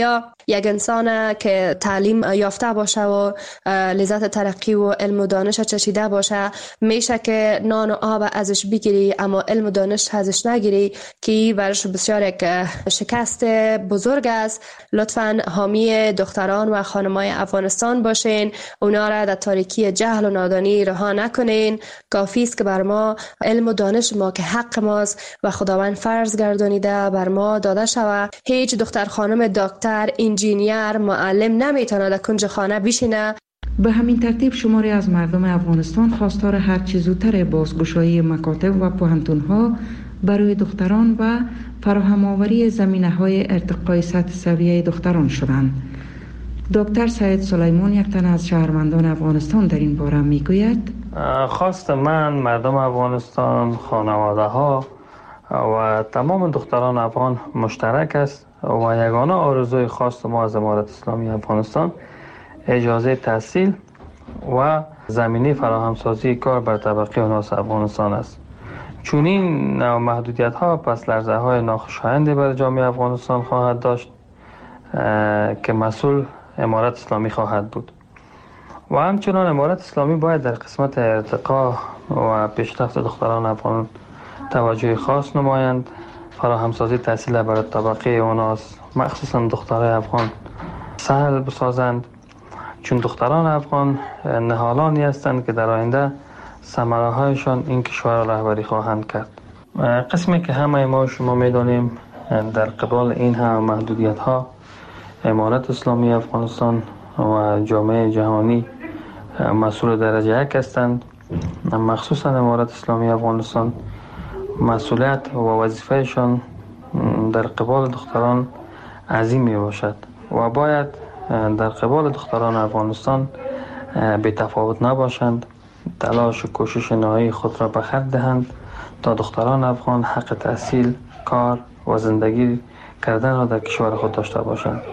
یا یک انسان که تعلیم یافته باشه و لذت ترقی و علم و دانش چشیده باشه میشه که نان و آب ازش بگیری اما علم و دانش ازش نگیری که برش بسیار یک شکست بزرگ است. لطفاً حامی دختران و خانمای افغانستان باشین، اونا را در تاریکی جهل و نادانی رها نکنین. کافی است که بر ما علم و دانش ما که حق ماست و خداوند فرض گردانیده بر ما داده شود. هیچ دختر خانم دکتر، انجینیر، معلم نمیتونه در کنج خانه بشینه. به همین ترتیب شماری از مردم افغانستان خواستار هر چه زودتر بازگشایی مکاتب و پوهنتون‌ها برای دختران و فراهم آوری زمینه‌های ارتقای سطح سویه دختران شدند. دکتر سعید سلیمان، یک تن از شهروندان افغانستان، در این باره میگوید: خواست من، مردم افغانستان، خانواده‌ها و تمام دختران افغان مشترک است و یگانه آرزوی خواست ما از امارت اسلامی افغانستان اجازه تحصیل و زمینه فراهمسازی کار بر طبقه ناس افغانستان است. چون این محدودیت ها پس لرزه های ناخوشایندی بر جامعه افغانستان خواهد داشت که مسئول امارت اسلامی خواهد بود و همچنان امارت اسلامی باید در قسمت ارتقا و پیشرفت دختران افغان توجه خاص نمایند، فراهمسازی تحصیل بر طبقه اوناس مخصوصا دخترای افغان سهل بسازند، چون دختران افغان نهالانی هستند که در آینده ثمره هایشان این کشور را رهبری خواهند کرد. قسمی که همه ما شما میدانیم در قبال این هم محدودیت ها امارت اسلامی افغانستان و جامعه جهانی مسئول درجه یک هستند. مخصوصا امارت اسلامی افغانستان مسئولیت و وظیفهشان در قبال دختران عظیم می باشد و باید در قبال دختران افغانستان بی تفاوت نباشند، تلاش و کوشش نهایی خود را به خرج دهند تا دختران افغان حق تحصیل، کار و زندگی کردن را در کشور خود داشته باشند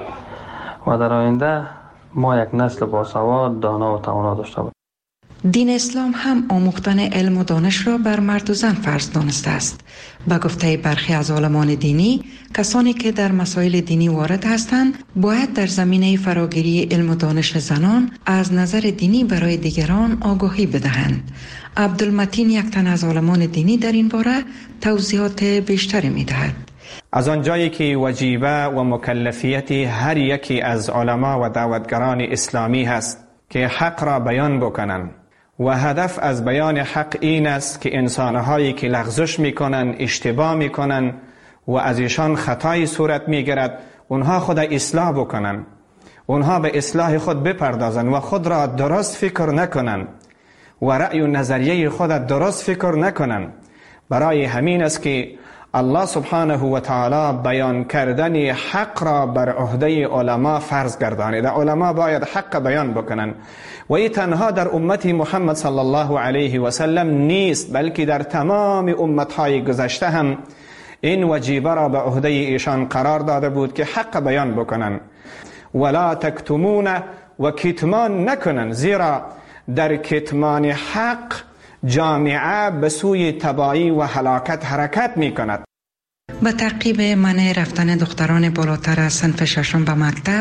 و در آینده ما یک نسل باسواد، دانا و توانا داشته باشیم. دین اسلام هم آموختن علم و دانش را بر مرد و زن فرض دانسته است. به گفته برخی از عالمان دینی، کسانی که در مسائل دینی وارد هستند باید در زمینه فراگیری علم و دانش زنان از نظر دینی برای دیگران آگاهی بدهند. عبدالمتین، یک تن از عالمان دینی، در این باره توضیحات بیشتری می‌دهد. از آنجایی که وجیبه و مکلفیت هر یکی از علما و دعوتگران اسلامی هست که حق را بیان بکنند و هدف از بیان حق این است که انسانهایی که لغزش میکنن، اشتباه میکنن و از ایشان خطای صورت میگیرد اونها خود اصلاح بکنن، اونها به اصلاح خود بپردازن و خود را درست فکر نکنن و رأی و نظریه خود درست فکر نکنن. برای همین است که الله سبحانه و تعالی بیان کردن حق را بر عهده علما فرض گردانیده. علما باید حق بیان بکنن و این تنها در امت محمد صلی الله علیه و سلم نیست، بلکه در تمام امتهای گذشته هم این وجیبه را به عهده ایشان قرار داده بود که حق بیان بکنن. ولا تکتمون و کتمان نکنن، زیرا در کتمان حق جامعه به سوی تباهی و هلاکت حرکت می کند. به تعقیب منع رفتن دختران بالاتر از صنف ششم به مکتب،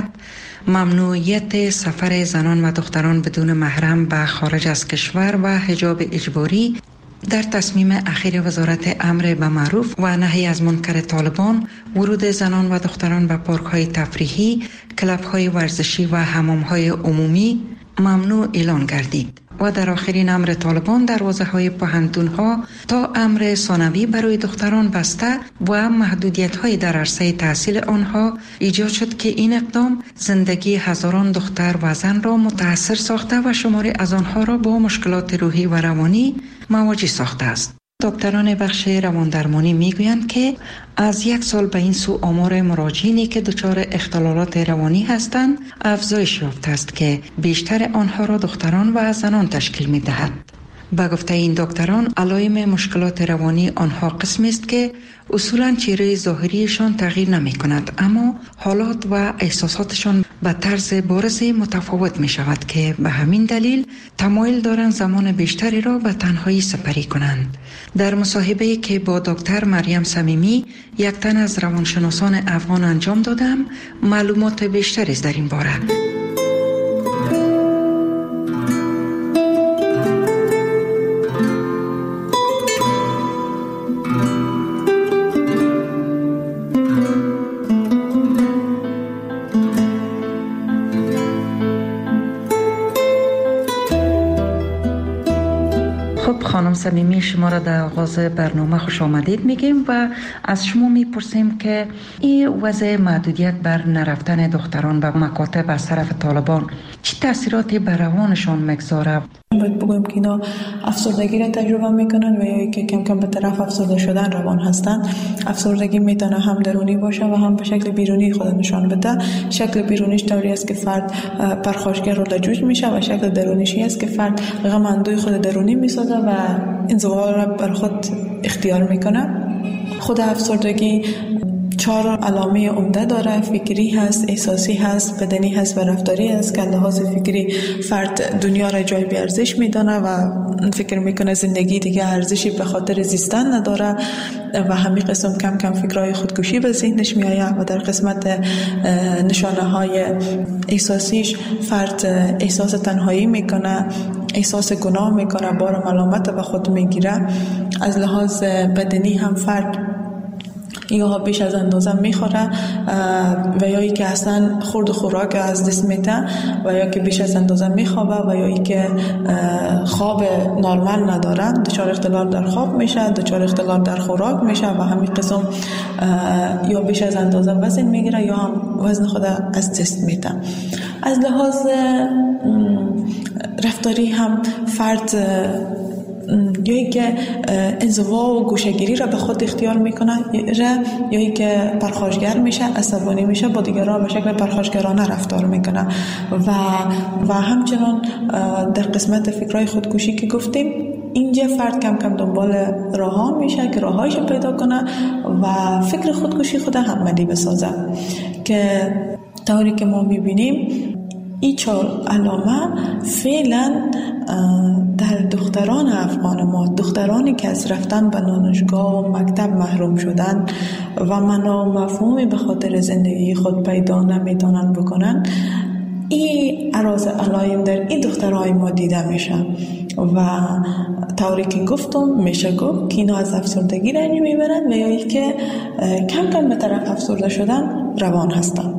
ممنوعیت سفر زنان و دختران بدون محرم به خارج از کشور و حجاب اجباری در تصمیم اخیر وزارت امر به معروف و نهی از منکر طالبان، ورود زنان و دختران به پارک‌های تفریحی، کلب‌های ورزشی و حمام‌های عمومی ممنوع اعلان گردید و در آخرین امر طالبان دروازه‌های پوهنتون‌ها تا امر ثانوی برای دختران بسته و محدودیت‌های در عرصه تحصیل آنها ایجاد شد که این اقدام زندگی هزاران دختر و زن را متاثر ساخته و شماری از آنها را با مشکلات روحی و روانی مواجه ساخته است. دکتران بخش رواندرمانی میگویند که از یک سال به این سو آمار مراجعینی که دچار اختلالات روانی هستند افزایش یافته است که بیشتر آنها را دختران و زنان تشکیل می‌دهد. به گفته این دکتران، علائم مشکلات روانی آنها قسمی است که اصولاً چهره ظاهریشان تغییر نمی‌کند، اما حالات و احساساتشان به طرز بارز متفاوت می شود که به همین دلیل تمایل دارند زمان بیشتری را به تنهایی سپری کنند. در مصاحبه‌ای که با دکتر مریم صمیمی، یک تن از روانشناسان افغان انجام دادم، معلومات بیشتری در این باره. خانم صمیمی، شما را در آغاز برنامه خوش آمدید میگیم و از شما میپرسیم که این وضع محدودیت بر نرفتن دختران به مکاتب از طرف طالبان چه تاثیراتی بر روانشان میگذاره؟ باید بگویم که اینا افسردگی را تجربه میکنن و یا که کم کم به طرف افسرده شدن روان هستن. افسردگی میتونه هم درونی باشه و هم به شکل بیرونی خود نشان بده. شکل بیرونیش طوری است که فرد پرخاشگر و لجوج میشه و شکل درونیش است که فرد غم اندوی خود درونی میسازه و انزوا را بر خود اختیار میکنه. خود افسردگی 4 علامه عمده داره: فکری هست، احساسی هست، بدنی هست و رفتاری هست. که لحاظ فکری فرد دنیا را جای بی ارزش میدانه و فکر میکنه زندگی دیگه ارزشی به خاطر زیستن نداره و همین قسم کم کم فکرهای خودکشی به ذهنش میآید. و در قسمت نشانه های احساسیش فرد احساس تنهایی میکنه، احساس گناه میکنه، بار ملامت به خود میگیره. از لحاظ بدنی هم فرد یا بیش از اندازه میخوره و یا ای که اصلا خورد خوراک از دست میده و یا که بیش از اندازه میخوابه و یا ای که خواب نرمال نداره، دچار اختلال در خواب میشه، دچار اختلال در خوراک میشه و همین قسم یا بیش از اندازه وزن میگیره یا هم وزن خود از دست میده. از لحاظ رفتاری هم فرد یا که انزوا و گوشه‌گیری را به خود اختیار میکنه یا که پرخاشگر میشه، عصبانی میشه، با دیگران به شکل پرخاشگرانه رفتار میکنه و همچنان در قسمت فکرهای خودکشی که گفتیم، اینجا فرد کم کم دنبال راه‌ها میشه که راه‌هایش پیدا کنه و فکر خودکشی خود عملی بسازه. که طوری که ما میبینیم این 4 علامه فعلا در دختران افغان ما، دخترانی که از رفتن به دانشگاه و مکتب محروم شدن و معنا و مفهومی به خاطر زندگی خود پیدا نمیتونن بکنن، این عراض علائم در این دخترهای ما دیده میشه و طوری که گفتم میشه گفت که اینا از افسردگی رنج میبرن و یا ای که کم کم به طرف افسرده شدن روان هستن.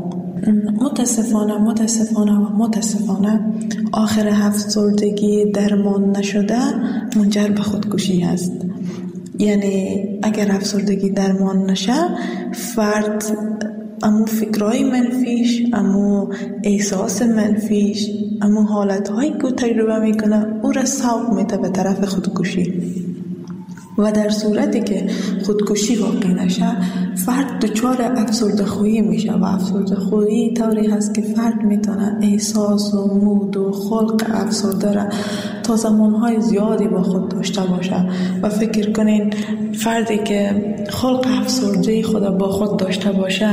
متاسفانه آخر افسردگی درمان نشده منجر به خودکشی است. یعنی اگر افسردگی درمان نشه، فرد امو فکرهای منفیش، امو احساس منفیش، امو حالتهایی که تجربه میکنه او را سوق میده به طرف خودکشی و در صورتی که خودکشی واقع نشه، فرد دچار افسرده‌خویی میشه و افسرده‌خویی طوری هست که فرد میتونه احساس و مود و خلق افسرده را تا زمانهای زیادی با خود داشته باشه. و فکر کنین فردی که خلق افسرده خود با خود داشته باشه،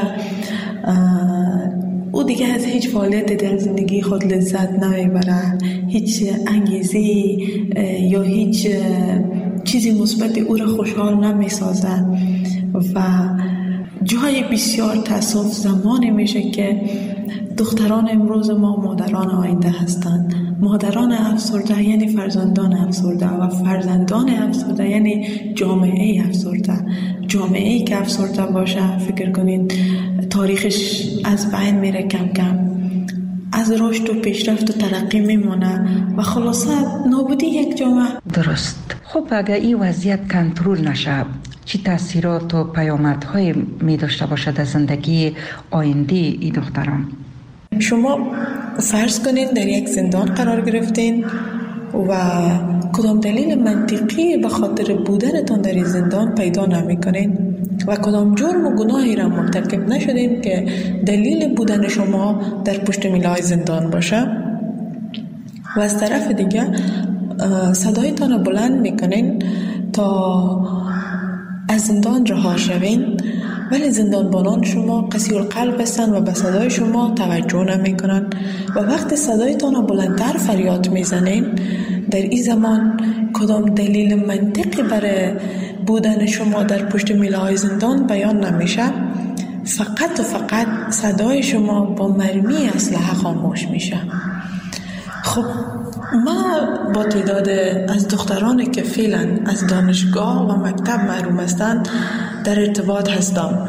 او دیگه از هیچ فعالیت در زندگی خود لذت نمیبره، هیچ انگیزی یا هیچ چیزی مثبت او را خوشحال نمیسازه و جای بسیار تأسف زمانی میشه که دختران امروز ما مادران آینده هستند. مادران افسرده یعنی فرزندان افسرده و فرزندان افسرده یعنی جامعه افسرده. جامعه‌ای که افسرده باشه، فکر کنین تاریخش از بین میره، کم کم از رشد و پیشرفت و ترقی میمونه و خلاصه نابودی یک جامعه. درست. خب اگر این وضعیت کنترل نشه، چی تاثیرات و پیامدهای می داشته باشد از زندگی آینده ای دختران؟ شما فرض کنید در یک زندان قرار گرفتین و کدام دلیل منطقی به خاطر بودنتان در این زندان پیدا نمی کنین و کدام جرم و گناهی را مرتکب نشدین که دلیل بودن شما در پشت میله‌های زندان باشه و از طرف دیگه صدایتان را بلند میکنین تا از زندان رها شوین ولی زندانبانان شما قسی القلب هستند و به صدای شما توجه نمی کنند و وقتی صدایتان بلندتر فریاد میزنین، در این زمان کدام دلیل منطقی برای بودن شما در پشت میله‌های زندان بیان نمیشه، فقط و فقط صدای شما با مرمی اسلحه خاموش میشه. خب ما با تعداد از دخترانی که فعلا از دانشگاه و مکتب محروم هستند در ارتباط هستم.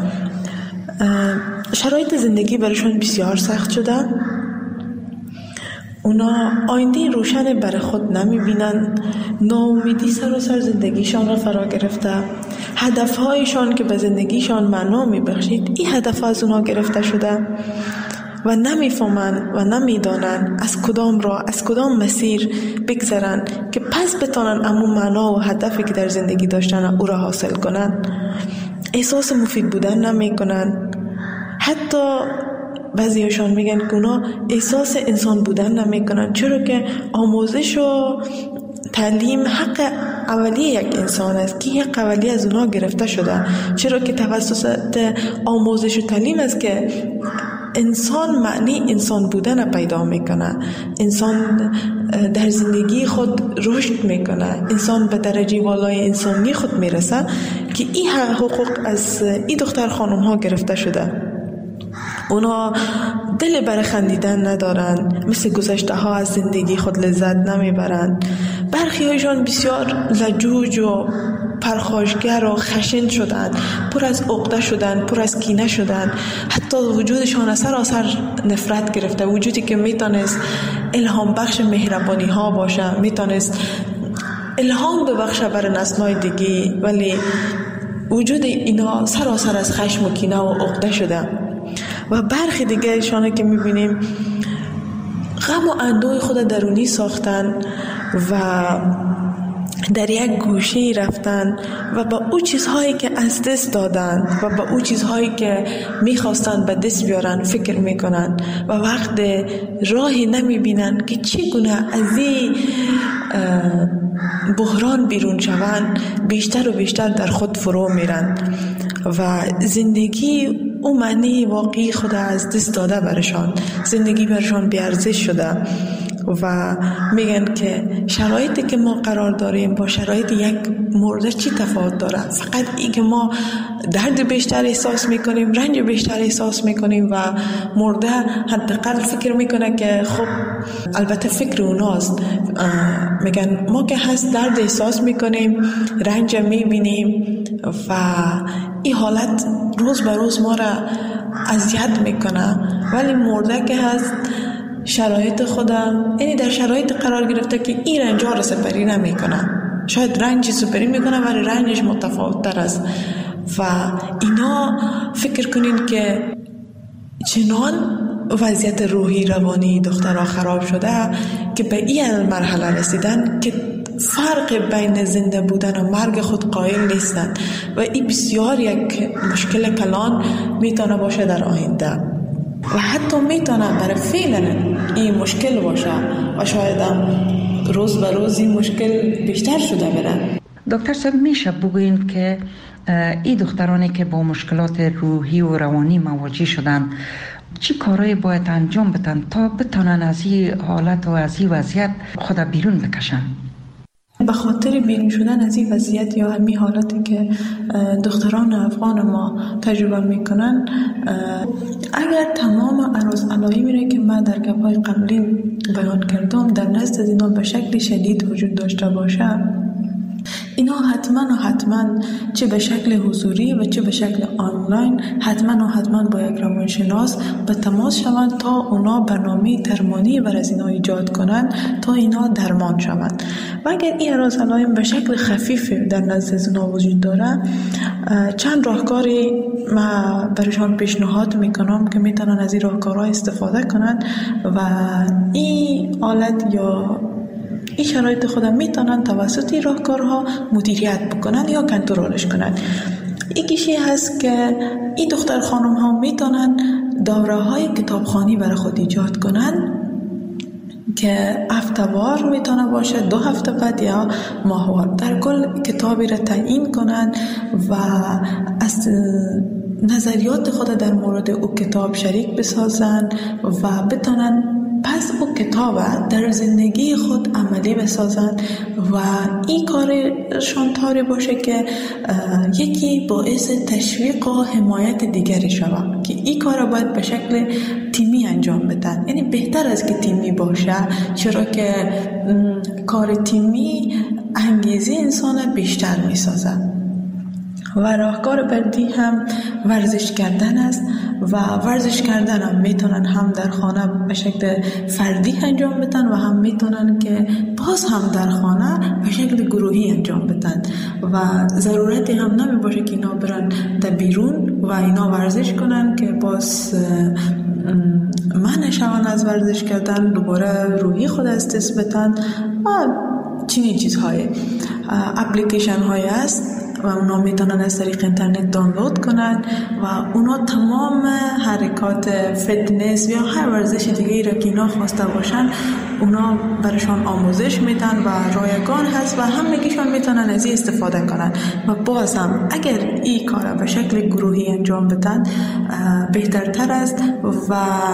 شرایط زندگی برایشان بسیار سخت شده. اونا آینده روشن برای خود نمیبینن، ناامیدی سراسر زندگیشان را فرا گرفته. هدفهایشان که به زندگیشان معنا میبخشید، این هدف از اونا گرفته شده و نمیفهمن و نمیدانن از کدام راه، از کدام مسیر بگذرن که پس بتانن امون معنا و هدفی که در زندگی داشتن او را حاصل کنن. احساس مفید بودن نمی کنن. حتی بعضیشان میگن که اونا احساس انسان بودن نمی کنن، چرا که آموزش و تعلیم حق اولیه یک انسان است که حق اولیه از اونا گرفته شده، چرا که توسط آموزش و تعلیم است که انسان معنی انسان بودن پیدا میکنه، انسان در زندگی خود رشد میکنه، انسان به درجه والای انسانی خود میرسه که این حقوق از این دختر خانم ها گرفته شده. اونا دل برای خندیدن ندارن، مثل گذشته ها از زندگی خود لذت نمیبرن. برخی هایشان بسیار لجوج و پرخاشگر و خشن شدن، پر از عقده شدن، پر از کینه شدن. حتی وجودشان سراسر نفرت گرفته، وجودی که میتونست الهام بخش مهربانی ها باشه، میتونست الهام ببخشه برای نسل‌های دیگه، ولی وجود اینا سراسر از خشم و کینه و عقده شده. و برخی دیگه ایشانه که میبینیم غم و اندوه خود درونی ساختن و در یک گوشه رفتن و با او چیزهایی که از دست دادن و با او چیزهایی که میخواستن به دست بیارن فکر میکنن و وقت راهی نمیبینن که چگونه از این بحران بیرون شوند، بیشتر و بیشتر در خود فرو میرن و زندگی او معنی واقعی خود از دست داده برشان، زندگی برشان بیارزش شده و میگن که شرایطی که ما قرار داریم با شرایط یک مرده چی تفاوت داره؟ فقط این که ما درد بیشتر احساس میکنیم، رنج بیشتر احساس میکنیم و مرده حداقل فکر میکنه که خب البته فکر اوناست. میگن ما که هست درد احساس میکنیم، رنج میبینیم و این حالت روز به روز ما را اذیت میکنه، ولی مرده که هست شرایط خودم، یعنی در شرایط قرار گرفته که این رنجا رو سپری نمی کنه. شاید رنجی سپری می کنه ولی رنجش متفاوت تر است و اینا فکر کنین که چنان وضعیت روحی روانی دخترها خراب شده که به این مرحله رسیدن که فرق بین زنده بودن و مرگ خود قائل نیستند و این بسیار یک مشکل کلان میتونه باشه در آینده و حتی میتونه برای فعلا این مشکل باشه و شاید هم روز به روز این مشکل بیشتر شده بره. دکتر صاحب میشه بگوین که این دخترانی که با مشکلات روحی و روانی مواجه شدن چی کارایی باید انجام بدن تا بتونن از این حالت و از این وضعیت خود بیرون بکشن؟ به خاطر بیرون شدن از این وضعیت یا همین حالتی که دختران افغان ما تجربه میکنن، اگر تمام عرض علایمی که من در گپ‌های قبلی بیان کردم در نزد اینا به شکل شدید وجود داشته باشه، اینا حتما چه به شکل حضوری و چه به شکل آنلاین حتما با یک روانشناس به تماس شوند تا اونا برنامه درمانی بر از اینا ایجاد کنند تا اینا درمان شوند. و اگر این عرض علائم به شکل خفیف در نزد اونا وجود داره، چند راهکاری ما برشان پیشنهاد میکنم که میتونن از این راهکارها استفاده کنند و این حالت یا این شرایط خودم میتونن توسط این راهکارها مدیریت بکنن یا کنترلش کنن. یکیشی هست که این دختر خانم ها میتونن دوره های کتابخوانی برای خود ایجاد کنن که هفته‌وار میتونه باشه، 2 هفته بعد یا ماهوار، در کل کتابی را تعیین کنن و از نظریات خود در مورد او کتاب شریک بسازن و بتونن پس او کتاب در زندگی خود عملی بسازن و این کارشان طوری باشه که یکی باعث تشویق و حمایت دیگری شود که این کار باید به شکل تیمی انجام بدن. یعنی بهتر از که تیمی باشه، چرا که کار تیمی انگیزه انسان بیشتر میسازه. و راهکار بعدی هم ورزش کردن است و ورزش کردن هم میتونن هم در خانه به شکل فردی انجام بدن و هم میتونن که باز هم در خانه به شکل گروهی انجام بدن و ضرورتی هم نمی باشه که اینا برن در بیرون و اینا ورزش کنن که باز منع شون از ورزش کردن، دوباره روحی خود از دست بدن و چنین چیزهای. اپلیکیشن های هست و اونا میتونن از طریق اینترنت دانلود کنن و اونا تمام حرکات فتنس یا هر ورزش دیگه‌ای را که اینا خواسته باشن اونا برشان آموزش میدن و رایگان هست و همگیشان میتونن از این استفاده کنن. و باز هم اگر این کار به شکل گروهی انجام بدن بهترتر است و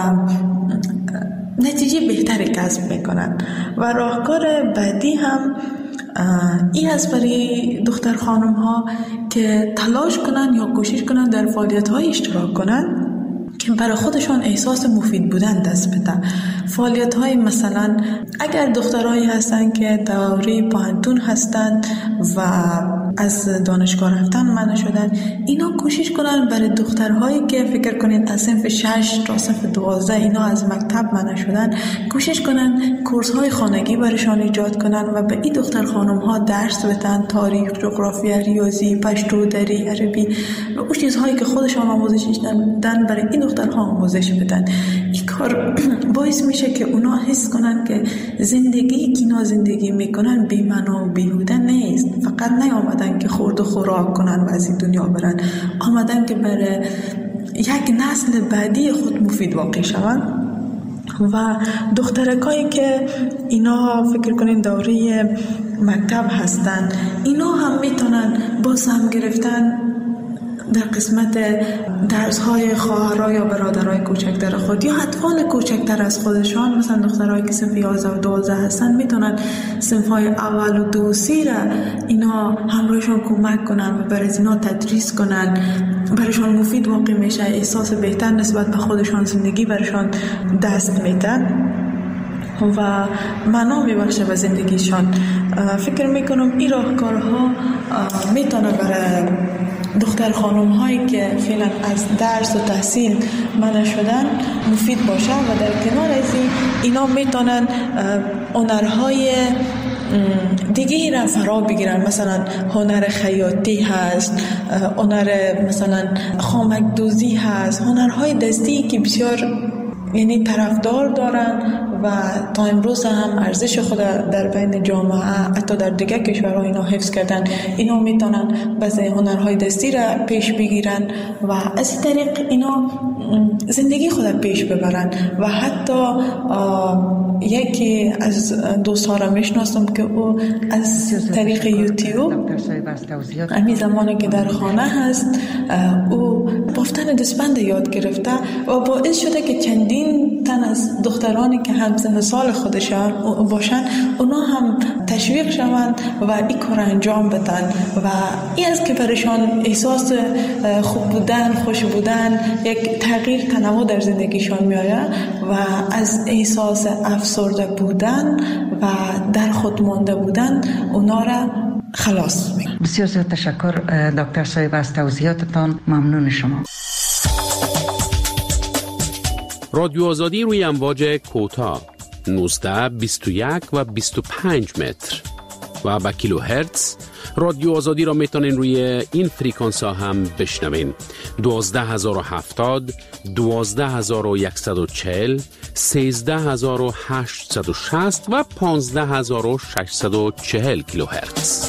نتیجه بهتری کسب میکنن. و راهکار بعدی هم این است برای دختر خانم ها که تلاش کنن یا کوشش کنن در فعالیت های اشتراک کنن که برای خودشان احساس مفید بودن دست بده. فعالیت های مثلا اگر دخترایی هستن که دوره پانتون هستن و از دانشگاه رفتن منع شدن، اینا کوشش کنن برای دخترهایی که فکر کنین از صنف 6 تا صنف 12 اینا از مکتب منع شدن، کوشش کنن کورس های خانگی برایشان ایجاد کنن و به این دختر خانم ها درس بدن، تاریخ، جغرافیا، ریاضی، پشتو، دری، عربی و اون چیزهایی که خودشان آموزش دادن برای این دخترها آموزش بدن. این کار باعث میشه که اونا حس کنن که زندگی که اینا زندگی میکنن بی‌معنا و بیهوده نیست. فقط نیامدن که خورد و خوراک کنن و از این دنیا برن، آمدن که برای یک نسل بعدی خود مفید واقع شون. و دخترکایی که اینا فکر کنین دوره مکتب هستن، اینا هم میتونن با سهم گرفتن در قسمت درس‌های خواهرای یا برادرای کوچکتر خود یا اطفال کوچکتر از خودشان، مثلا دخترایی که صنف 11 و 12 هستن میتونن صنف‌های اول و 2 و 3 را اینا همراهشون کمک کنن و برای اینا تدریس کنن، برایشان مفید واقع میشه، احساس بهتر نسبت به خودشان زندگی برایشان دست میدن و معنا میبخشه به زندگیشان. فکر میکنم این راهکارها میتونه برای دختر خانم هایی که فعلا از درس و تحصیل منع شدن مفید باشه و در کنار از اینا میتونن هنرهای دیگه را فرا بگیرن. مثلا هنر خیاطی هست، هنر مثلا خامک دوزی هست، هنرهای دستی که بسیار یعنی طرفدار دارن و تا امروز هم ارزش خود در بین جامعه حتی در دیگه کشورها اینا حفظ کردن. اینا میتونن بعضی هنرهای دستی را پیش بگیرن و از طریق اینا زندگی خود پیش ببرن. و حتی یکی از دوستان را میشناسم که او از طریق یوتیوب همین زمانی که در خانه هست او بافتن دستبند یاد گرفته و باعث شده که چندین تن از دخترانی که همسن سال خودشان باشن اونا هم تشویق شوند و این کار انجام بدن و این است که برایشان احساس خوب بودن، خوش بودن، یک تغییر تنوع در زندگیشان میآید و از احساس افسرده بودن و در خود مانده بودن اونا را خلاص میکنه. بسیار زیاد تشکر دکتر صاحب از توضیحاتتان. ممنون شما. رادیو آزادی روی امواج کوتاه 19، 21 و 25 متر و با کیلو هرتز. رادیو آزادی را میتونین روی این فریکانس ها هم بشنوین: 12070، 12140، 13860 و 15640 کیلو هرتز.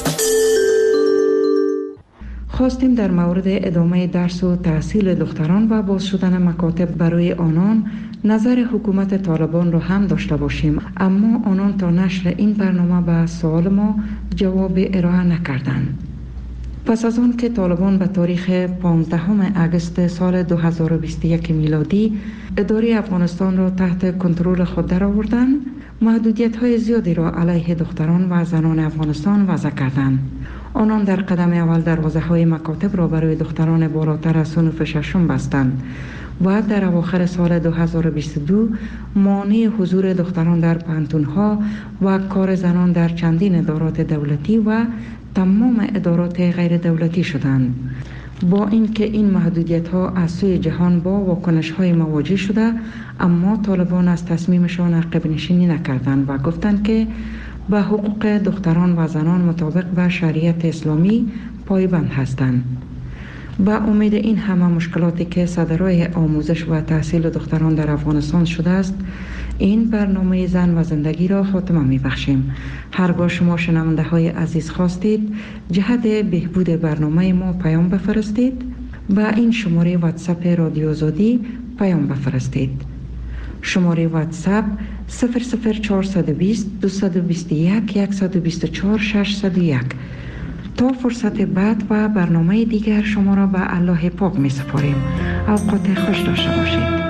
خواستیم در مورد ادامه درس و تحصیل دختران و باز شدن مکاتب برای آنان نظر حکومت طالبان را هم داشته باشیم، اما آنان تا نشر این برنامه به سوال ما جواب ارائه نکردند. پس از آن که طالبان به تاریخ 15 اگست سال 2021 میلادی اداره افغانستان را تحت کنترل خود درآوردند، محدودیت‌های زیادی را علیه دختران و زنان افغانستان وضع کردند. آنان در قدم اول دروازه‌های مکاتب را برای دختران بالاتر از صنف ششم بستند و در اواخر سال 2022 مانع حضور دختران در پانتون‌ها و کار زنان در چندین ادارات دولتی و تمام ادارات غیر دولتی شدند. با اینکه این محدودیت‌ها از سوی جهان با واکنش‌های مواجه شده، اما طالبان از تصمیمشان عقب نشینی نکردند و گفتند که به حقوق دختران و زنان مطابق به شریعت اسلامی پایبند هستند. با امید این همه مشکلاتی که صدرای آموزش و تحصیل دختران در افغانستان شده است، این برنامه زن و زندگی را خاتمه می‌بخشیم. هرگاه شما شنونده های عزیز خواستید جهت بهبود برنامه ما پیام بفرستید، با این شماره واتساپ رادیو آزادی پیام بفرستید. شماره واتساپ 00420 221 124 601. تا فرصت بعد و برنامه دیگر شما را به الله پاک می سپاریم. اوقات خوش داشته باشید.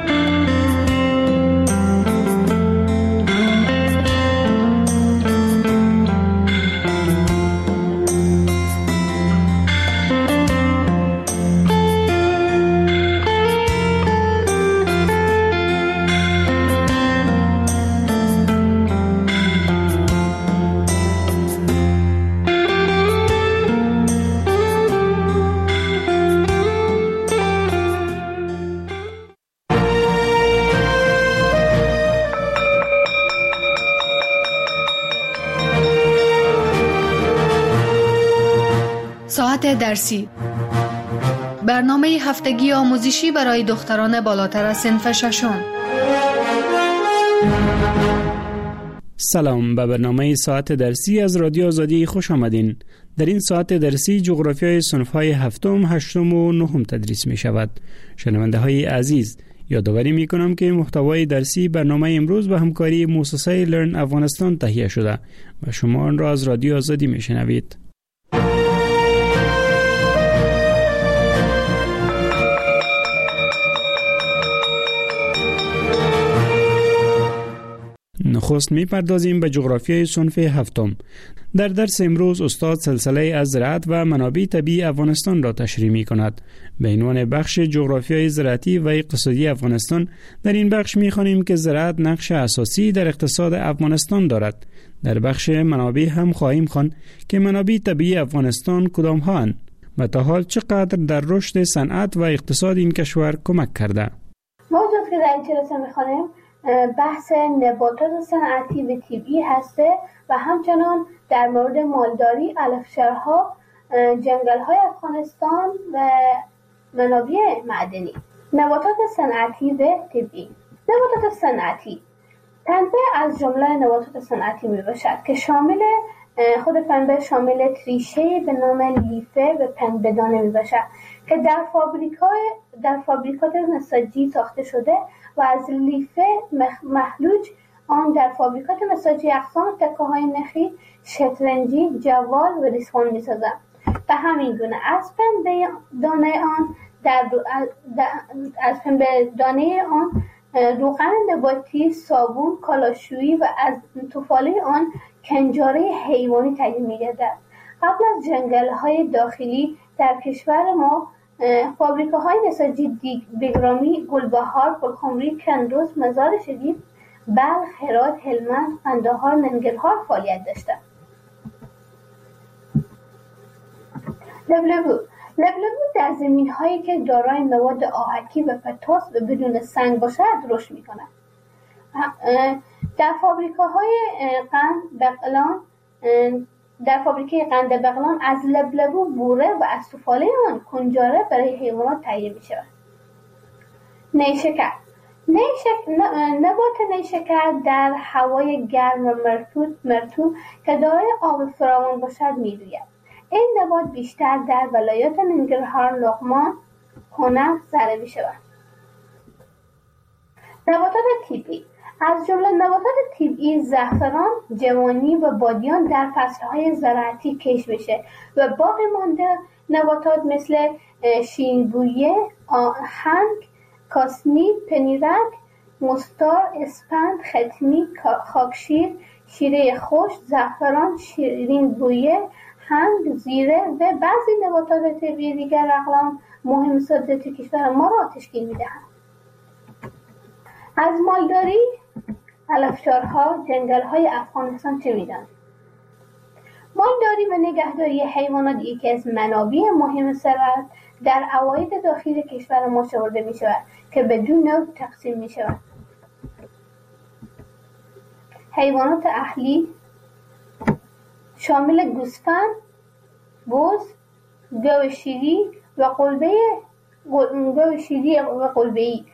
ساعت درسی، برنامه هفتگی آموزشی برای دختران بالاتر از صنف ششم. سلام، به برنامه ساعت درسی از رادیو آزادی خوش آمدین. در این ساعت درسی جغرافیای صنف‌های هفتم، هشتم و نهم تدریس می شود. شنونده های عزیز، یادآوری می کنم که محتوای درسی برنامه امروز به همکاری مؤسسه لرن افغانستان تهیه شده و شما آن را از رادیو آزادی می شنوید. نخست می‌پردازیم به جغرافیای صنف هفتم. در درس امروز استاد سلسله از زراعت و منابع طبیعی افغانستان را تشریح می‌کند. به عنوان بخش جغرافیای زراعتی و اقتصادی افغانستان، در این بخش می‌خوانیم که زراعت نقش اساسی در اقتصاد افغانستان دارد. در بخش منابع هم خواهیم خواند که منابع طبیعی افغانستان کدام هاند و تا حال چقدر در رشد صنعت و اقتصاد این کشور کمک کرده. موضوعی که در این جلسه می‌خوانیم بحث نباتات صنعتی و طبیعی هسته و همچنان در مورد مالداری، علفشارها، جنگل‌های افغانستان و منابع معدنی. نباتات صنعتی و طبیعی. نباتات صنعتی پنبه از جمله نباتات صنعتی میباشد که خود پنبه شامل تریشه به نام لیفه و پنبه دانه میباشد که در فابریکات نساجی ساخته شده و از لیفه مخلوج آن در فابریکات نساجی اقسام تکه‌های نخی، شطرنجی، جوال و ریسمان می‌سازند. به همین گونه از پنبه دانه آن روغن نباتی، صابون، کالاشویی و از توفاله آن کنجاره حیوانی تهیه می‌گردد. قبل از جنگل‌های داخلی در کشور ما فابریکه‌های نساجی بگرامی، گلبهار، گلخمری، کندوز، مزار شریف، بلخ، هرات، هلمند، قندهار، ننگرهار فعالیت داشتند. لبلبو در زمین‌هایی که دارای مواد آهکی و پتاس و بدون سنگ باشد رشد می‌کند. در فابریکه قند بغلان از لبلبو بوره و از توفاله آن کنجاره برای حیوانات تهیه می شود. نیشکر نبات نیشکر در هوای گرم و مرطوب که دارای آب فراوان باشد می روید. این نبات بیشتر در ولایات ننگرهار، لغمان، کنر زرع می شود. نباتات طبیعی از جمله نباتات طبیعی زعفران، جوانی و بادیان در فصلهای زراعتی کشت میشه و باقی مانده نباتات مثل شیرین‌بویه، آهنگ، کاسنی، پنیرک، مستار، اسپند، ختمی، خاکشیر، شیره خشک، زعفران، شیرین‌بویه، هنگ، زیره و بعضی نباتات طبیعی دیگر اقلام مهم صادراتی کشور ما را تشکیل می‌دهند. از مالداری، علفچارها، جنگل‌های افغانستان چه می‌دانید؟ مالداری و نگهداری حیوانات یکی از منابع مهم ثروت در عواید داخلی کشور ما شمرده می‌شود که به دو نوع تقسیم می‌شود: حیوانات اهلی شامل گوسفند، بز، گاو شیری و قلبه‌ای،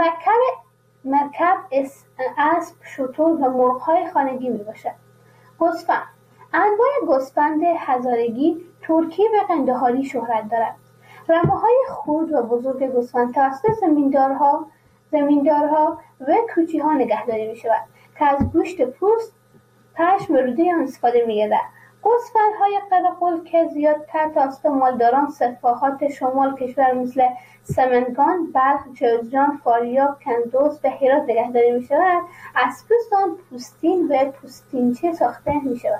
مرکب، اسب، شتر و مرغ‌های خانگی میباشد. گوسفند: انواع گوسفند هزارگی، ترکی و قندهاری شهرت دارد. رمه‌های خرد و بزرگ گوسفند توسط زمیندارها و کوچی‌ها نگهداری می‌شود که از گوشت پوست، پشم و روده آن استفاده می‌گردد. گوسفندهای قرقل که زیادتر توسط مالداران سفاحات شمال کشور مثل سمنگان، بلخ، جوزجان، فاریاب، کندوز و هرات نگهداری می‌شود، از پوست آن پوستین و پوستینچه ساخته می‌شود.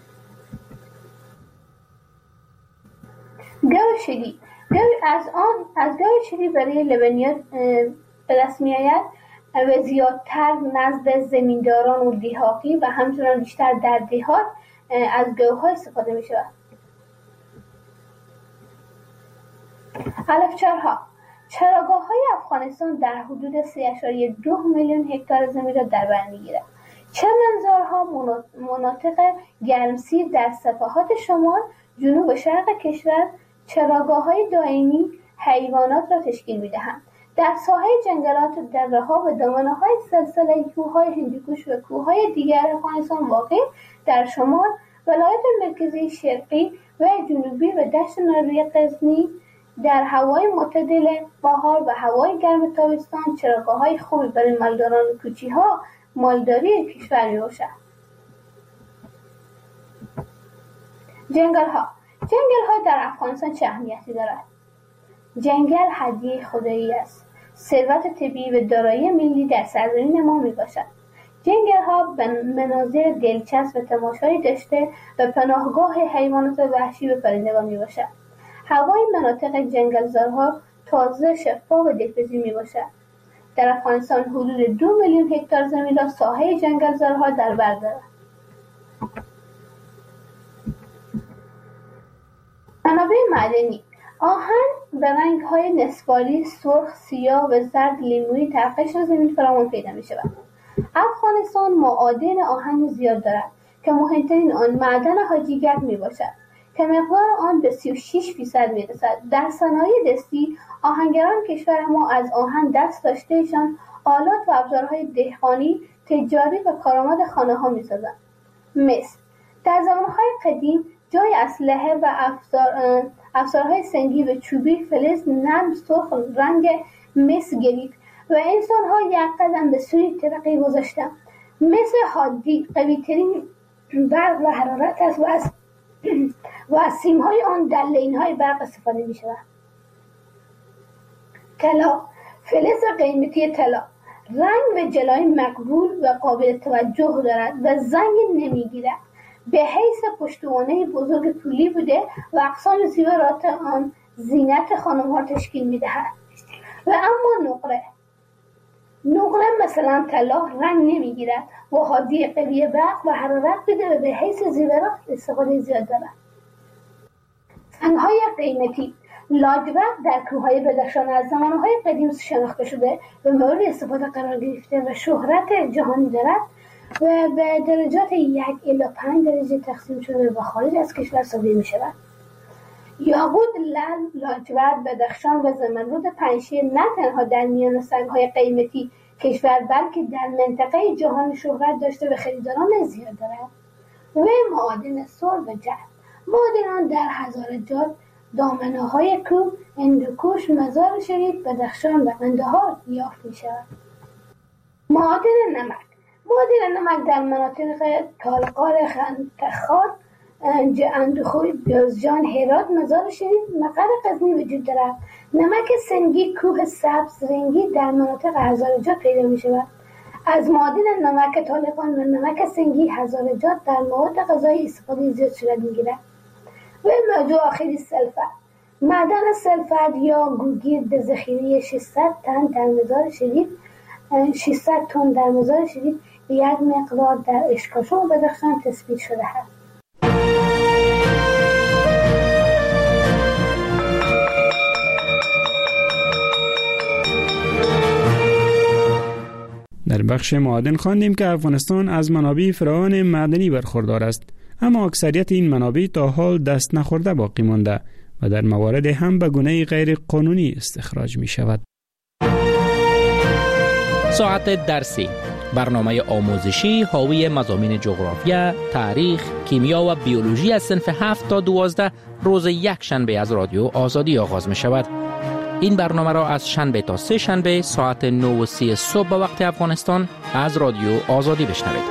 گاو شیری: از گاو شیری برای لبنیات به دست می‌آید و زیادتر نزد زمینداران و دیهاتی و همچنان بیشتر در دیهات از گاوها استفاده می شود. علفچارها: چراگاه‌های افغانستان در حدود 3.2 میلیون هکتار زمین را در بر می‌گیرد. چمنزارها مناطق گرمسیر در سواحل شمال، جنوب و شرق کشور چراگاه‌های دائمی حیوانات را تشکیل می‌دهند. در ساحه جنگلات، دره‌ها و دامنه‌های سلسله کوه‌های هندوکش و کوه‌های دیگر افغانستان واقع در شمال، ولایات مرکزی، شرقی و جنوبی و دشت ناحیه غزنی در هوای معتدل بهار و هوای گرم تابستان چراگاه‌های خوبی برای مالداران و کوچی‌ها مالداری کشور میباشد. جنگل‌ها در افغانستان چه اهمیتی دارد؟ جنگل هدیه خدایی است، ثروت طبیعی و دارایی ملی در سرزمین ما میباشد. جنگل‌ها به مناظر دلچسب و تماشایی داشته و پناهگاه حیوانات وحشی و پرندگان میباشد. هوای مناطق جنگلزارها تازه، شفاف و دلپذیر میباشد. در افغانستان حدود 2 میلیون هکتار زمین را ساحه جنگلزارها در بر دارد. منابع معدنی: آهن به رنگ‌های نسواری، سرخ، سیاه و زرد لیمویی در قشر زمین فراوان پیدا می‌شود. افغانستان معادن آهن زیاد دارد که مهمترین آن معدن حاجیگرد میباشد که مقدار آن به 36% میرسد. در صنایع دستی آهنگران کشور ما از آهن دست داشتهشان آلات و ابزارهای دهقانی، تجاری و کارآمد خانه‌ها می‌سازند. مس در زمانهای قدیم جای اسلحه و افسارهای سنگی و چوبی فلز نرم سرخ رنگ مس گرفت و انسان‌ها یک قدم به سوی ترقی گذاشتند. مس حادی قوی‌ترین برق و حرارت است و از سیم‌های آن در لین‌های برق استفاده می‌شود. طلا: فلز قیمتی طلا رنگ و جلای مقبول و قابل توجه دارد و زنگ نمی‌گیرد. به حیث پشتوانه بزرگ طولی بوده و اقسام زیورات آن زینت خانم‌ها تشکیل می‌دهد. و اما نقره مثلا طلا رنگ نمی‌گیرد و حادی قوی برق و حرارت بوده و به حیث زیورات استفاده زیاد دارد. سنگ‌های قیمتی: لاجورد در کوههای بدخشان از زمانهای قدیم شناخته شده و مورد استفاده قرار گرفته و شهرت جهانی دارد و به درجات 1 الی 5 درجه تقسیم شده و خارج از کشور صادر می‌شود. یاقوت، لعل، لاجورد، بدخشان و زمرد پنجشیر نه تنها در میان سنگ‌های قیمتی کشور بلکه در منطقه جهان شهرت داشته و خریداران زیاد دارد. و معادن سر و جرم: معادن در هزارجات، دامنه‌های کوه، هندوکش، مزار شریف، بدخشان و قندهار یافت می‌شود. معادن نمک: معادن نمک در مناطق تالقار خندخار اندوخوی بیازجان هرات مزار شریف مقر غزنی وجود دارد. نمک سنگی کوه سبز رنگی در مناطق هزارجات پیدا می شود. از معادن نمک طالقان و نمک سنگی هزارجات در مواد غذایی استفاده زیاد صورت می گیرد. و موضوع آخری سلفر. معدن سلفر یا گوگیر به ذخیره 600 تن در مزار شریف 600 تن در مزار شریف به یک مقدار در اشکاشان و بدخشان تثبیت شده است. در بخش معادن خواندیم که افغانستان از منابع فراوان معدنی برخوردار است، اما اکثریت این منابع تا حال دست نخورده باقی مانده و در موارد هم به گونه غیر قانونی استخراج می شود. ساعت درسی، برنامه آموزشی حاوی مضامین جغرافیا، تاریخ، کیمیا و بیولوژی از صنف 7 تا 12 روز یک شنبه از رادیو آزادی آغاز می شود. این برنامه را از شنبه تا سه شنبه ساعت 9:30 صبح به وقت افغانستان از رادیو آزادی بشنوید.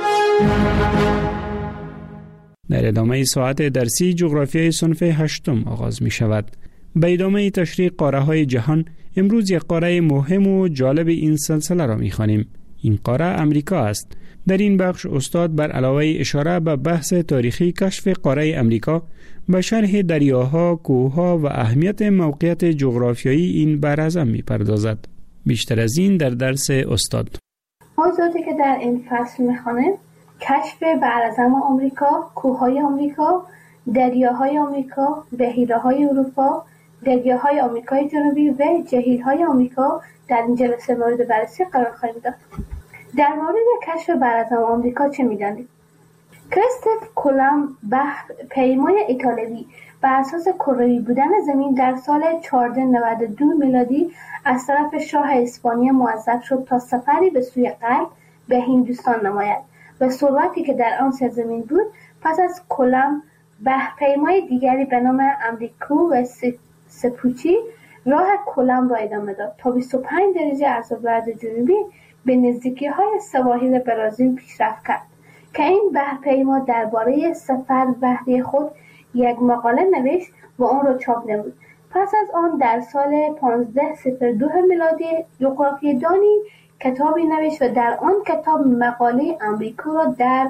در ادامه ساعت درسی جغرافیای صنف 8 آغاز می شود. به ادامه تشریح قاره های جهان امروز یک قاره مهم و جالب این سلسله را می خوانیم. این قاره امریکا است. در این بخش استاد بر علاوه اشاره به بحث تاریخی کشف قاره امریکا به شرح دریاها، کوهها و اهمیت موقعیت جغرافیایی این براعظم می پردازد. بیشتر از این در درس استاد. موضوعاتی که در این فصل می خوانیم: کشف براعظم آمریکا، کوههای آمریکا، دریاهای آمریکا، بحیره‌های اروپا، دریاهای آمریکای جنوبی و جهیل‌های آمریکا در این جلسه مورد بررسی قرار خواهیم داد. در مورد کشف براعظم آمریکا چه می‌دانید؟ کریستوف کولومب پیمای ایتالیایی بر اساس کروی بودن زمین در سال 1492 میلادی از طرف شاه اسپانیا موظف شد تا سفری به سوی غرب به هندوستان نماید و ثروتی که در آن سرزمین بود. پس از کولومب پیمای دیگری به نام امریکو و سپوچی راه کولومب را ادامه داد تا 25 درجه از ابراز جنوبی به نزدیکی‌های سواحل برزیل پیشرفت کرد که این بحرپیما درباره سفر بحری خود یک مقاله نوشت و آن را چاپ نمود. پس از آن در سال 1502 میلادی جغرافیه‌دانی کتابی نوشت و در آن کتاب مقاله امریکا را در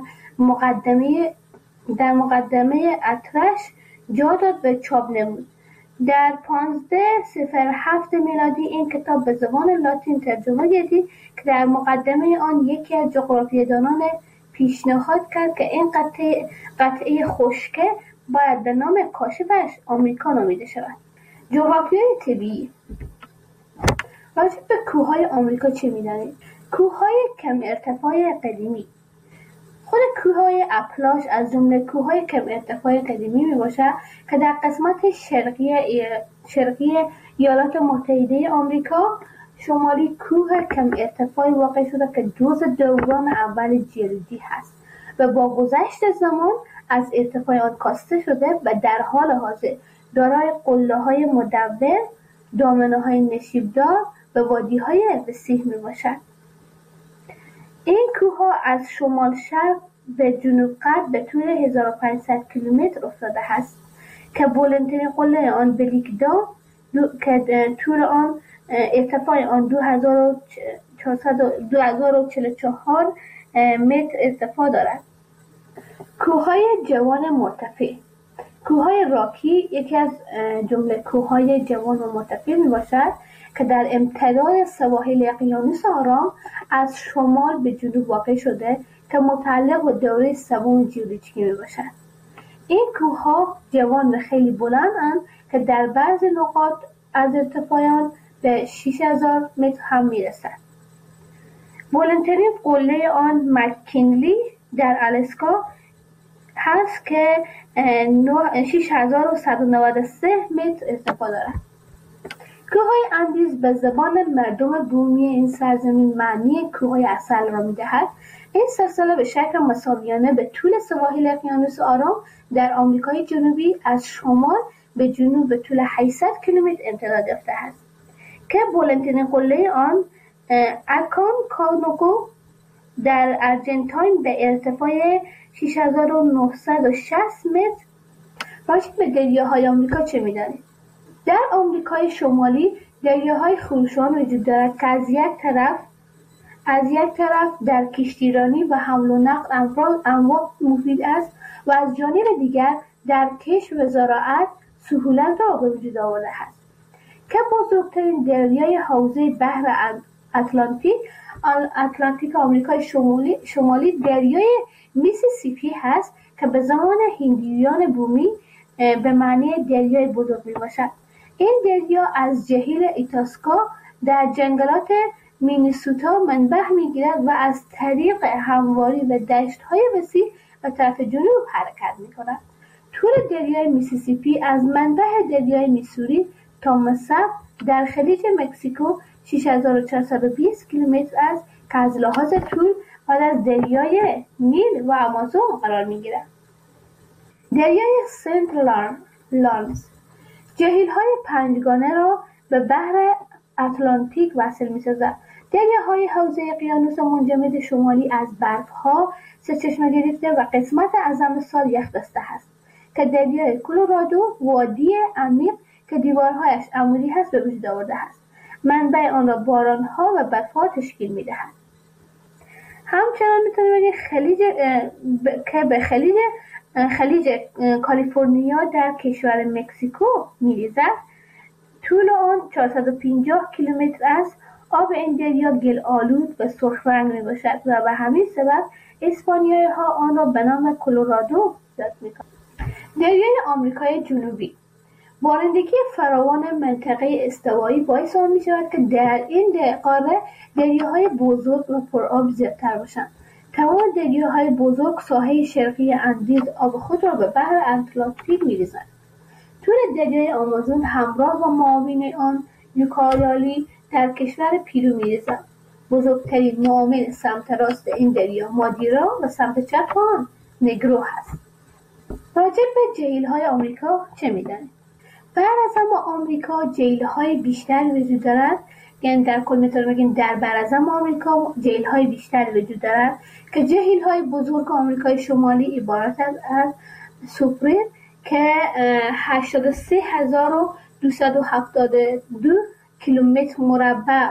مقدمه اطرش جا داد و چاپ نمود. در 1507 میلادی این کتاب به زبان لاتین ترجمه گردید که در مقدمه آن یکی از جغرافیه‌دانان پیشنهاد کرد که این قطعه خشکه باید به نام کاشفش آمریکا نامیده شود. جغرافیای طبیعی. راجع به کوههای آمریکا چه می‌دانید؟ کوههای کم ارتفاع قدیمی. خود کوههای اپلاش از جمله کوههای کم ارتفاع قدیمی میباشد که در قسمت شرقی ایالات متحده آمریکا شمالی کوه کم ارتفاعی واقع شده که جزء دوران اول جلدی هست و با گذشت زمان از ارتفاع آن کاسته شده و در حال حاضر دارای قله‌های مدور، دامنه‌های نشیبدار و وادی‌های وسیع میباشد. این کوه‌ها از شمال شرق به جنوب غرب به طول 1500 کیلومتر افتاده است که بلندترین قله آن بلیکدا که طول آن ارتفاع آن 2044 متر ارتفاع دارد. کوههای جوان مرتفع. کوههای راکی یکی از جمله کوههای جوان و مرتفع می باشد که در امتداد سواحل اقیانوس آرام از شمال به جنوب واقع شده که متعلق به دوره سوم ژئولوژیکی می باشد. این کوهها جوان و خیلی بلندند که در بعضی نقاط از ارتفاع آن به 6000 متر هم می رسد. بلندترین قله آن مک‌کینلی در آلاسکا هست که 6193 متر ارتفاع دارد. کوههای اندیز به زبان مردم بومی این سرزمین معنی کوههای اصل را می‌دهد. این سلسله به شکل مساویانه به طول سواحل اقیانوس آرام در آمریکای جنوبی از شمال به جنوب به طول 800 کیلومتر امتداد یافته است که بلندترین قله آن اکانکاگوآ در آرژانتین به ارتفاع 6960 متر راجع به دریاهای آمریکا چه می‌دانید؟ در آمریکای شمالی دریاهای خروشان وجود دارد که از یک طرف در کشتیرانی و حمل و نقل اموال مفید است و از جانب دیگر در کشت و زراعت سهولت را به وجود آورده است. که بزرگترین دریای حوزه بحر اتلانتیک آمریکای شمالی دریای میسیسیپی هست که به زمان هندیان بومی به معنی دریای بزرگ می باشد. این دریا از جهیل ایتاسکا در جنگلات مینیسوتا منبع می گیرد و از طریق همواری و دشت های وسیع به طرف جنوب حرکت می کند. طول دریای میسیسیپی از منبع دریای میسوری تا مصب در خلیج مکزیکو 6420 کیلومتر است که از لحاظ طول بعد از دریای نیل و آمازون قرار می گیرد. دریای سنت لارنس جهیل‌های پنجگانه را به بحر اتلانتیک وصل می‌سازد. دریاهای حوزه اقیانوس منجمد شمالی از برف‌ها سرچشمه گرفته و قسمت اعظم سال یخ‌بسته است که دریای کلرادو وادی عمیق که دیوارهایش عمودی هست به وجود آورده است. منبع آن را باران‌ها و برف‌ها تشکیل می‌دهد. همچنان می‌تونیم بگیم به خلیج کالیفرنیا در کشور مکزیکو می‌ریزد. طول آن 450 کیلومتر است. آب این دریا گل آلود و سرخ رنگ میباشد و به همین سبب اسپانیایی‌ها آن را به نام کلرادو یاد می‌کنند. دریای آمریکای جنوبی بارندگی فراوان منطقه استوایی باعث آن می‌شود که در این قاره دریاهای بزرگ و پرآب زیادتر باشند. تمام دریاهای بزرگ ساحه شرقی اندیز آب خود را به بحر اتلانتیک می‌ریزند. طول دریای آمازون همراه با معاون آن یوکایالی در کشور پیرو می‌ریزد. بزرگترین معاون سمت راست این دریا مادیرا و سمت چپ آن نگرو هست. راجع به جهیل‌های آمریکا چه می‌دانید؟ براعظم آمریکا جهیل‌های بیشتری وجود دارد. یعنی در کل میتونیم بگیم در براعظم آمریکا جهیل‌های بیشتری وجود دارد که جهیل‌های بزرگ آمریکای شمالی عبارت از سوپریر که 83272 کیلومتر مربع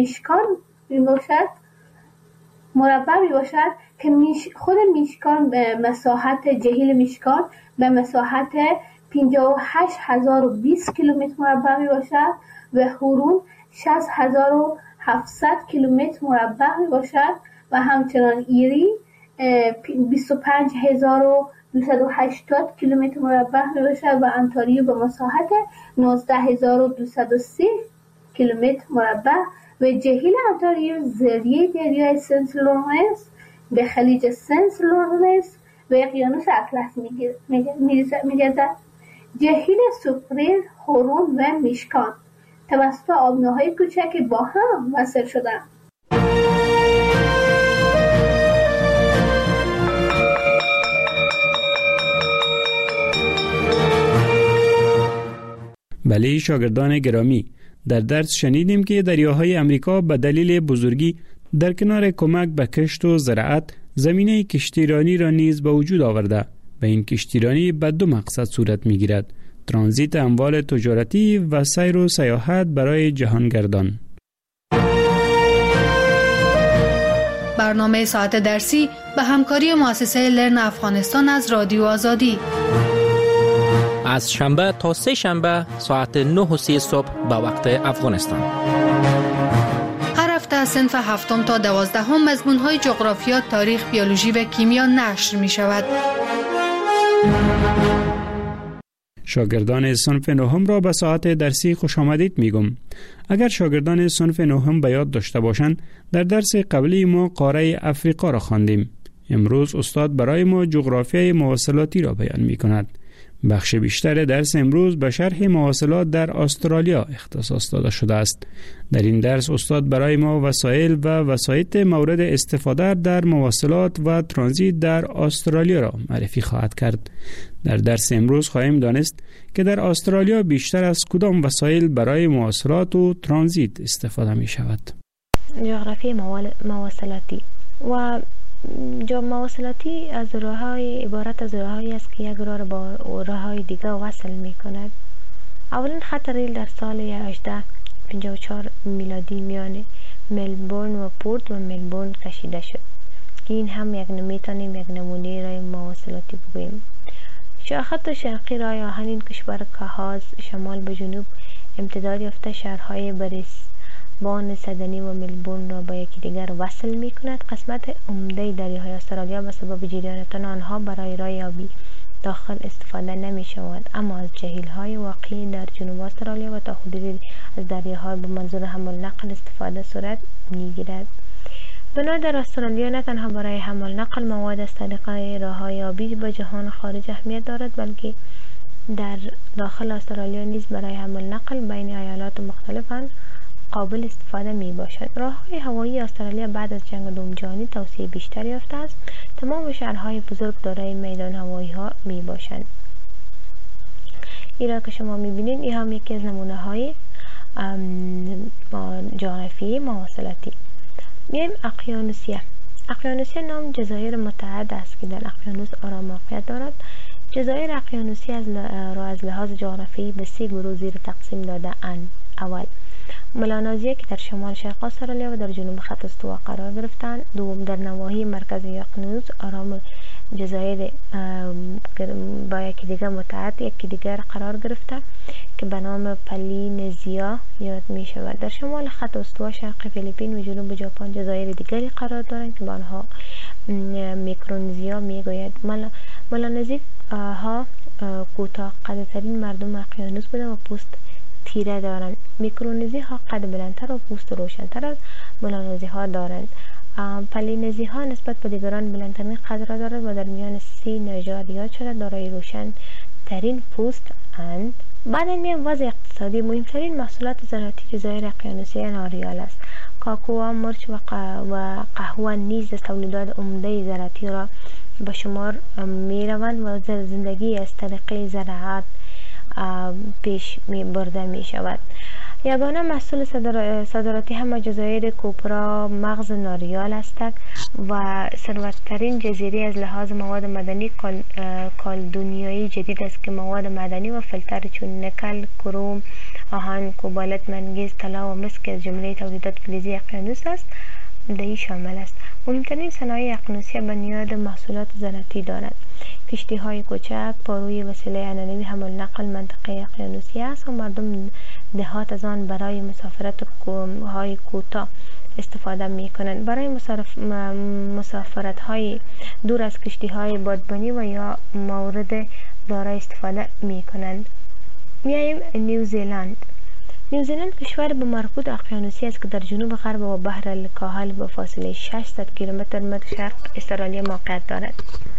میباشد که خود میشکان به مساحت جهیل میشکان به مساحت 58020 کیلومتر مربع میباشد و هورون 60700 کیلومتر مربع میباشد و همچنان ایری 25280 کیلومتر مربع میباشد و انتاریو به مساحت 19230 کیلومتر مربع و جهیل انتاریو ذریعه دریای سنت لورنس به خلیج سنت لورنس و اقیانوس اطلس می‌گردد. جهیل سوپریر، هورون و میشکان توسط آبنه‌های کوچکی با هم وصل شدند. بله شاگردان گرامی، در درس شنیدیم که دریاهای امریکا به دلیل بزرگی در کنار کمک به کشت و زراعت زمینه کشتیرانی را نیز به وجود آورده و این کشتیرانی به دو مقصد صورت می گیرد: ترانزیت اموال تجارتی و سیر و سیاحت برای جهانگردان. برنامه ساعت درسی به همکاری مؤسسه لرن افغانستان از رادیو آزادی از شنبه تا سه شنبه ساعت 9:30 صبح به وقت افغانستان. هر هفته از صنف 7 تا 12 مضمون‌های جغرافیا، تاریخ، بیولوژی و کیمیا نشر می‌شود. شاگردان صنف 9 را به ساعت درسی خوش آمدید میگم. اگر شاگردان صنف 9 به یاد داشته باشند، در درس قبلی ما قاره افریقا را خواندیم. امروز استاد برای ما جغرافیای مواصلاتی را بیان می‌کند. بخش بیشتر درس امروز به شرح مواصلات در استرالیا اختصاص داده شده است. در این درس استاد برای ما وسایل و وسایط مورد استفاده در مواصلات و ترانزیت در استرالیا را معرفی خواهد کرد. در درس امروز خواهیم دانست که در استرالیا بیشتر از کدام وسایل برای مواصلات و ترانزیت استفاده می شود. جغرافی مواصلاتی و مواصلاتی از راه‌های عبارت از راه‌هایی است که یک راه را با راه‌های دیگه وصل می‌کند. اولا خط ریل در سال 1854 میلادی میان ملبورن و پورت و ملبورن کشیده شد که این هم میتونیم یک نمونه راه مواصلاتی بگوییم. خط شرقی راه آهن این کشور که از شمال به جنوب امتداد یافته شهرهای بریسبان، سیدنی و ملبورن را با یکی دیگر وصل می کند. قسمت عمده دریاهای استرالیا به سبب جریان آنها برای راه آبی داخل استفاده نمی شود، اما از جهیل‌های واقعی در جنوب استرالیا و تا حدودی از دریاها به منظور حمل نقل استفاده صورت می گیرد. بنا در استرالیا نه تنها برای حمل نقل مواد از طریق راه‌های آبی به جهان خارج اهمیت دارد، بلکه در داخل استرالیا نیز برای حمل نقل بین ایالات مختلف قابل استفاده می باشد. راه‌های هوایی استرالیا بعد از جنگ دوم جهانی توسعه بیشتر یافته است. تمام شهرهای بزرگ دارای میدان هوایی ها می باشند. ایرا که شما می بینید این هم یکی از نمونه های جغرافیایی مواصلاتی. میایم اقیانوسیه. اقیانوسیه نام جزایر متعدد است که در اقیانوس آرام موقعیت دارد. جزایر اقیانوسی را از لحاظ جغرافیایی به 3 گروه زیر تقسیم داده اند. اول، ملانزیه که در شمال شرق استرالیا و در جنوب خط استوا قرار گرفتند. دوم، در نواحی مرکزی اقیانوس آرام جزایر با یکی دیگر متعدد یکی دیگر قرار گرفته که به نام پلینزیا یاد می شود. در شمال خط استوا شرق فیلیپین و جنوب ژاپن جزایر دیگری قرار دارند که به آنها میکرونزیا می گوید. ملانزی ها کوتاه قدترین مردم اقیانوس بوده و پوست تیره دارند. میکرونزی ها قد بلندتر و پوست روشنتر از ملانزی ها دارند. پلینزی ها نسبت به دیگران بلندترین قد را دارد و در میان 3 نژاد یاد شده دارای روشن ترین پوست اند. بعد میان وضع اقتصادی. مهمترین محصولات زراعتی جزایر اقیانوسی ناریال است. کاکائو، مرچ و قهوه نیز از تولیدات عمده زراعتی را به شمار می روند و زندگی از طریق زراعت پیش می برده می شود. یگانه محصول صادراتی همه جزایر کوپرا مغز ناریال است و ثروت‌ترین جزیره از لحاظ مواد معدنی کالدونیایی جدید است که مواد معدنی و فلتر چون نکل، کروم، آهن، کوبالت، منگنز، طلا و مسک از جمله تولیدات فلزی اقیانوس است دهی شامل است. مهمترین صنایع اقیانوسی بنیاد محصولات زراعتی دارد. کشتی های کوچک پاروی وسیله عنعنوی حمل نقل منطقه اقیانوسی است و مردم دهات از آن برای مسافرت های کوتاه استفاده می کنند. برای مسافرت های دور از کشتی های بادبانی و یا مورد دارای استفاده می کنند. میایم نیوزیلند. نیوزیلند کشور به مربوط اقیانوسی است که در جنوب غرب و بحر الکاهل به فاصله 600 کیلومتر مد شرق استرالیا موقعیت دارد.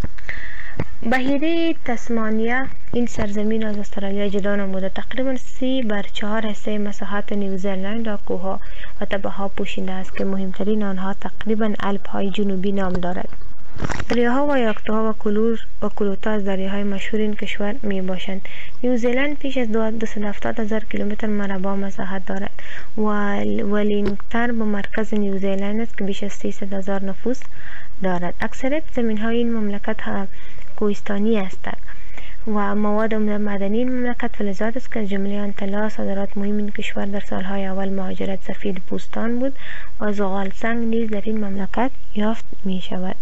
بحیره تسمانیا این سرزمین از استرالیا جدا نموده. تقریبا 3/4 حصه مساحت نیوزیلند را کوه‌ها و تپه‌ها پوشیده است که مهمترین آنها تقریبا الپ‌های جنوبی نام دارد. دریاها و یاکتوها و کلوتا از دریاهای مشهور این کشور می باشند. نیوزیلند پیش از 270,000 کیلومتر مربع مساحت دارد. ولینگتن به مرکز نیوزیلند است که بیش از 300,000 نفوس دارد. اکثریت زمین‌های این مملکت کوهستانی هستند و مواد معدنی این مملکت فلزات است که از جمله آن طلا. صادرات مهم این کشور در سالهای اول مهاجرت سفید پوستان بود و زغال سنگ نیز در این مملکت یافت می شود.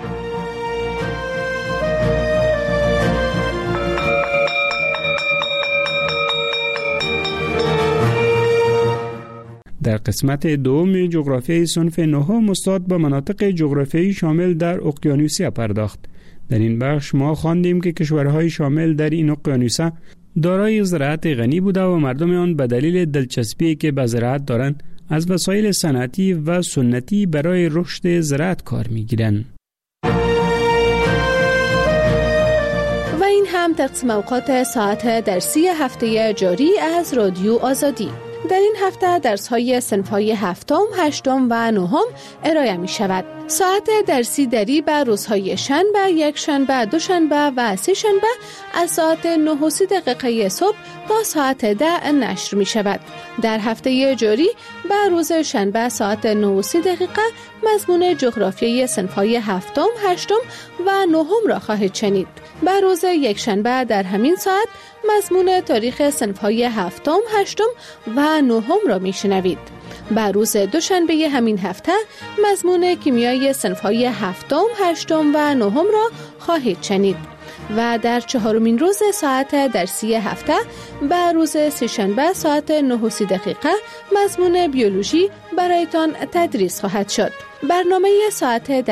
در قسمت دوم جغرافیای صنف نهم استاد به مناطق جغرافیایی شامل در اقیانوسیه پرداخت. در این بخش ما خواندیم که کشورهای شامل در این اقیانوسیه دارای زراعت غنی بوده و مردم آن به دلیل دلچسبی که به زراعت دارند از وسایل صنعتی و سنتی برای رشد زراعت کار می‌گیرند. و این هم تقسیم اوقات ساعت درسی هفته جاری از رادیو آزادی. در این هفته درس‌های صنف‌های هفتم، هشتم و نهم ارائه می‌شود. ساعت درسی دری به روزهای شنبه، یک شنبه، دوشنبه و سه شنبه از ساعت 9:30 صبح تا ساعت 10 نشر می شود. در هفته جاری به روز شنبه ساعت 9:30 مضمون جغرافیای صنف‌های هفتم، هشتم و نهم را خواهید شنید. به روز یک شنبه در همین ساعت مضمون تاریخ صنف‌های هفتم، هشتم و نهم را می شنوید. به روز دوشنبه همین هفته مضمون کیمیای صنف‌های هفتم، هشتم و نهم را خواهید شنید و در چهارمین روز ساعت درسی هفته به روز سه‌شنبه ساعت 9:30 مضمون بیولوژی برایتان تدریس خواهد شد. برنامه ساعت